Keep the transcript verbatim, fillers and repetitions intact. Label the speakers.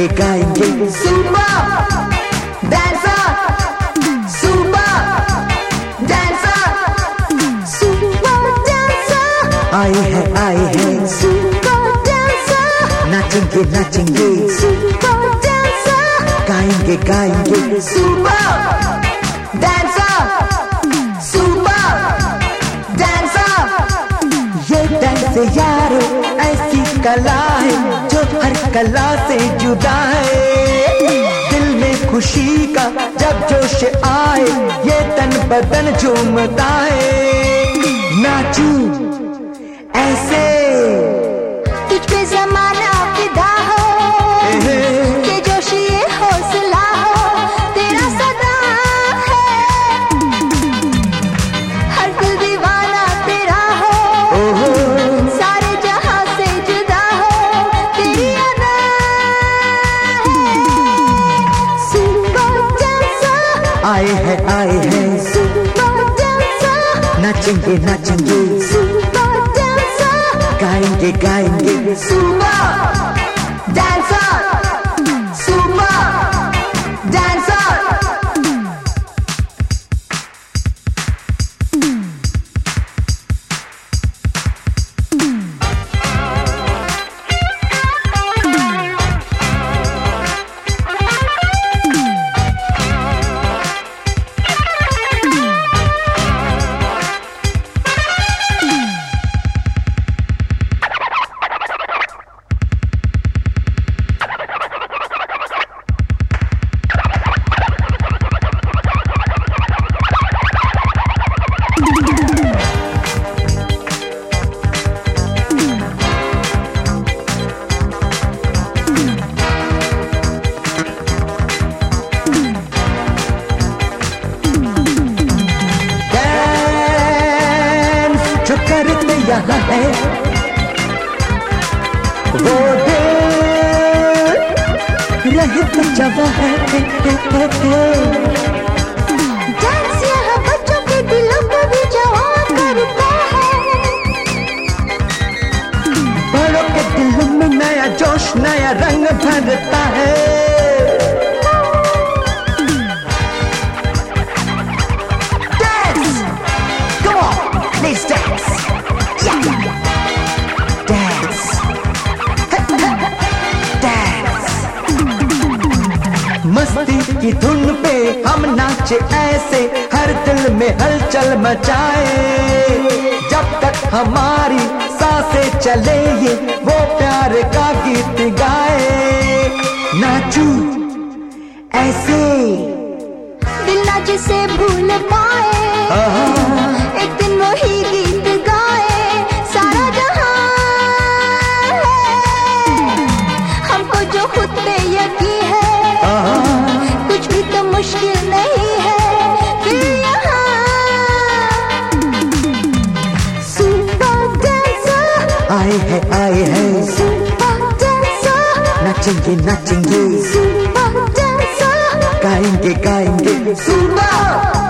Speaker 1: गाएंगे गाएंगे super dancer, super dancer, super dancer आए हैं आए हैं सुपर डांसर, नाचेंगे नाचेंगे सुपर डांसर, गाएंगे गाएंगे सुपर डांसर, सुपर डांसर। ये डांस यारो ऐसी कला है जो हर कला से जुदा है। दिल में खुशी का जब जोश आए ये तन बदन झूमता है। नाचू ऐसे
Speaker 2: तुझ पे जमाना फिदा हो, ये जोश ये हौसला हो तेरा सदा है। हर दिल दीवाना तेरा हो, सारे जहां से जुदा हो तेरी अदा है। सुपर डांसर
Speaker 1: आए हैं आए हैं
Speaker 2: सुपर डांसर,
Speaker 1: नाचेंगे नाचेंगे
Speaker 2: सुपर डांसर,
Speaker 1: गाएंगे गाएंगे
Speaker 2: सुपर डांसर, सुपर डांसर।
Speaker 1: जो करते यहाँ है वो दिल रहित जवा है।
Speaker 2: डांस यहाँ बच्चों के दिलों को भी जवान करता है।
Speaker 1: बड़ों के दिल में नया जोश नया रंग भरता है। Dance, come on, let's dance, yeah, dance, dance। मस्ती की धुन पे हम नाचे ऐसे हर दिल में हलचल मचाए। जब तक हमारी सांसें चले ये वो प्यार का गीत गाए। नाचू ऐसे
Speaker 2: दिल ना जिसे भूल पाए, एक दिन वही गीत गाए। सारा जहां है हमको जो खुद पे यकीन है, कुछ भी तो मुश्किल नहीं है फिर यहाँ। सुपर डांसर
Speaker 1: आए हैं आए हैं
Speaker 2: सुपर डांसर,
Speaker 1: नाचेंगे नाचेंगे
Speaker 2: सुपर डांसर,
Speaker 1: गाएंगे गाएंगे
Speaker 2: सुपर